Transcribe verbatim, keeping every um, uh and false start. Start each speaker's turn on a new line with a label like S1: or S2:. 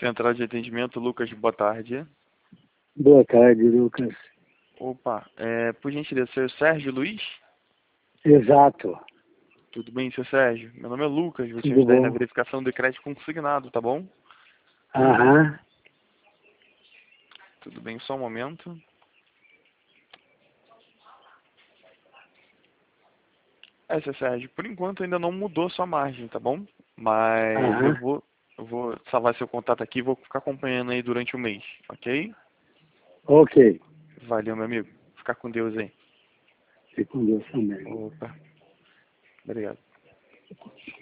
S1: Central de atendimento, Lucas, boa tarde.
S2: Boa tarde, Lucas.
S1: Opa, é, por gentileza, seu Sérgio Luiz?
S2: Exato.
S1: Tudo bem, seu Sérgio? Meu nome é Lucas, vou te
S2: Tudo
S1: ajudar aí na
S2: bom?
S1: verificação do crédito consignado, tá bom?
S2: Aham.
S1: Tudo bem, só um momento. É, seu Sérgio, por enquanto ainda não mudou sua margem, tá bom? Mas eu
S2: Aham.
S1: vou, eu vou salvar seu contato aqui e vou ficar acompanhando aí durante o mês, ok?
S2: Ok.
S1: Valeu, meu amigo. Fica com Deus aí.
S2: Fique com Deus também.
S1: Opa, obrigado.